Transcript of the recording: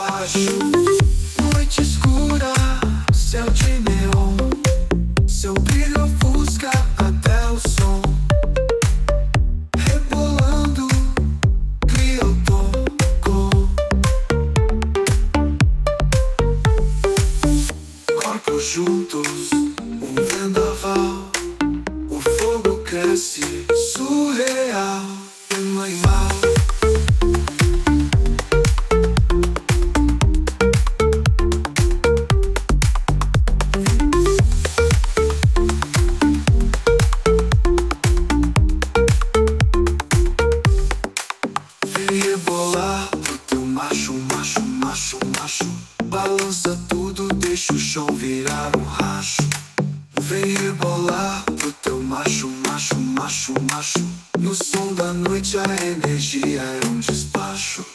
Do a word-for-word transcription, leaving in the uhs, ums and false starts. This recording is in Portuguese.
baixo. Noite escura, céu de neon, seu brilho ofusca até o som. Rebolando, cria o toco. Corpos juntos, um vendaval. O fogo cresce, surreal, animal. Vem rebolar pro teu macho, macho, macho, macho. Balança tudo, deixa o chão virar um racho. Vem rebolar pro teu macho, macho, macho, macho. No som da noite a energia é um despacho.